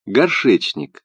Горшечник.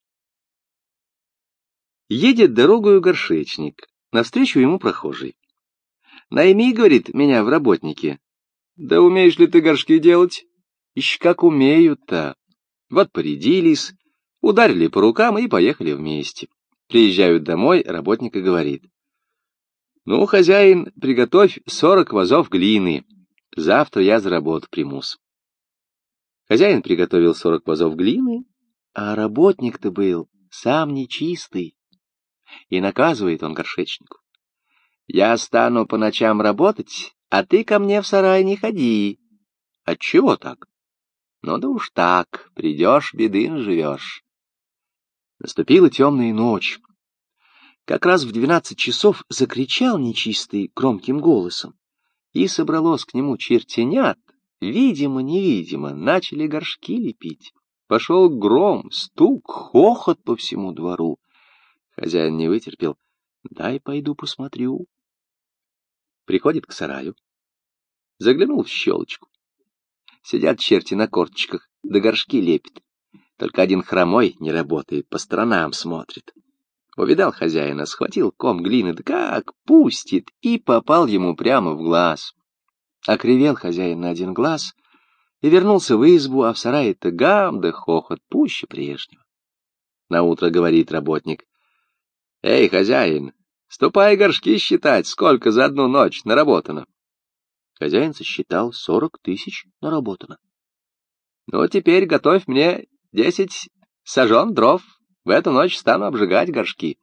Едет дорогою горшечник, навстречу ему прохожий. «Найми, — говорит, — меня в работнике». «Да умеешь ли ты горшки делать?» «Ищ как умеют-то». Вот порядились, ударили по рукам и поехали вместе. Приезжают домой, работник и говорит: «Ну, хозяин, приготовь 40 вазов глины, завтра я за работу примусь». Хозяин приготовил 40 вазов глины, а работник-то был сам нечистый. И наказывает он горшечнику: «Я стану по ночам работать, а ты ко мне в сарай не ходи». «Отчего так?» «Ну да уж так, придешь, беды наживешь». Наступила темная ночь. Как раз в 12 часов закричал нечистый громким голосом, и собралось к нему чертенят, видимо-невидимо, начали горшки лепить. Пошел гром, стук, хохот по всему двору. Хозяин не вытерпел: «Дай пойду посмотрю». Приходит к сараю, заглянул в щелочку. Сидят черти на корточках, да горшки лепят. Только один хромой не работает, по сторонам смотрит. Увидал хозяина, схватил ком глины, да как пустит, и попал ему прямо в глаз. Окривел хозяин на один глаз и вернулся в избу, а в сарае-то гам да хохот пуще прежнего. Наутро говорит работник: «Эй, хозяин, ступай горшки считать, сколько за одну ночь наработано». Хозяин сосчитал: 40 000 наработано. «Ну, теперь готовь мне 10 сажен дров, в эту ночь стану обжигать горшки».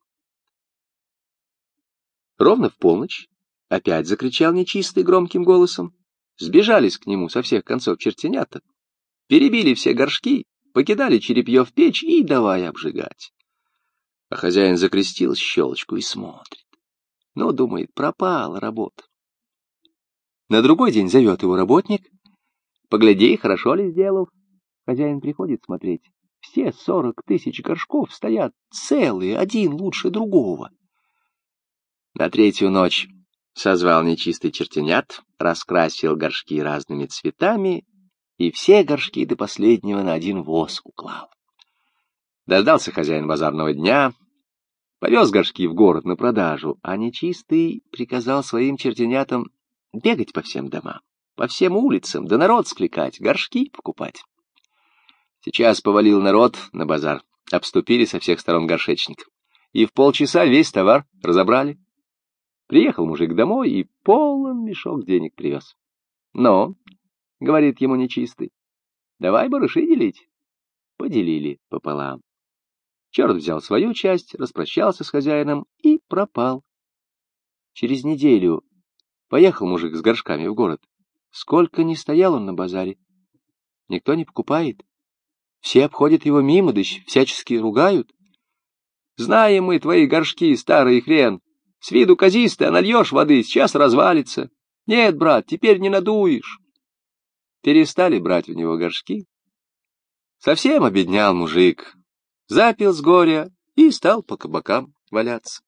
Ровно в полночь опять закричал нечистый громким голосом. Сбежались к нему со всех концов чертенята, перебили все горшки, покидали черепье в печь и давай обжигать. А хозяин закрестил щелочку и смотрит. Ну, думает, пропала работа. На другой день зовет его работник: «Погляди, хорошо ли сделал». Хозяин приходит смотреть. Все 40 000 горшков стоят целые, один лучше другого. На третью ночь созвал нечистый чертенят, раскрасил горшки разными цветами и все горшки до последнего на один воз уклал. Дождался хозяин базарного дня, повез горшки в город на продажу, а нечистый приказал своим чертенятам бегать по всем домам, по всем улицам, да народ скликать, горшки покупать. Сейчас повалил народ на базар, обступили со всех сторон горшечник, и в полчаса весь товар разобрали. Приехал мужик домой и полон мешок денег привез. «Ну, — говорит ему нечистый, — давай барыши делить». Поделили пополам. Черт взял свою часть, распрощался с хозяином и пропал. Через неделю поехал мужик с горшками в город. Сколько ни стоял он на базаре, никто не покупает. Все обходят его мимо, да всячески ругают. «Знаем мы твои горшки, старый хрен. С виду казисты, а нальешь воды, сейчас развалится. Нет, брат, теперь не надуешь». Перестали брать у него горшки. Совсем обеднял мужик. Запил с горя и стал по кабакам валяться.